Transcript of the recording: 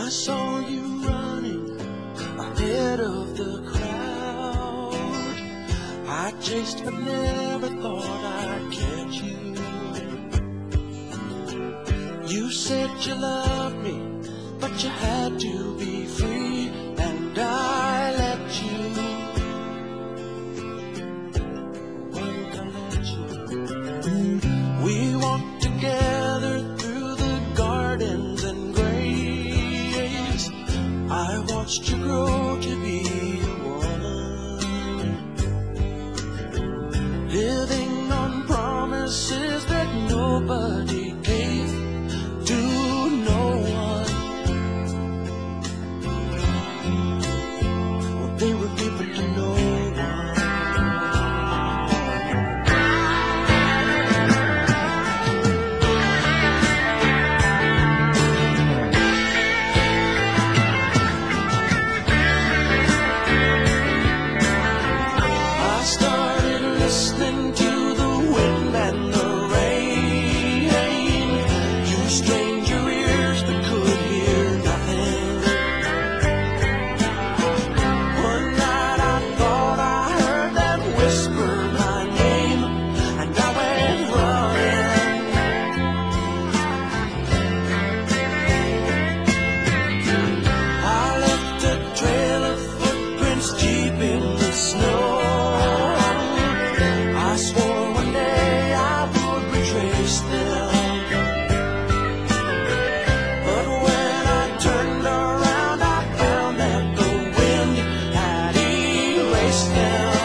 I saw you running ahead of the crowd. I chased but never thought I'd catch you. You said you loved me, but you had to be free, and I let you. Wouldn't I let you? We walked together through the gardens and graves. I watched you grow to be a woman, living on promises that nobody gave to no one. Well, they were given to no one. I started listening to the wind and the rain. You strained your ears but could hear nothing. One night I thought I heard them whisper my name, and I went running. I left a trail of footprints deep in the snow. I swore one day I would retrace them, but when I turned around I found that the wind had erased them.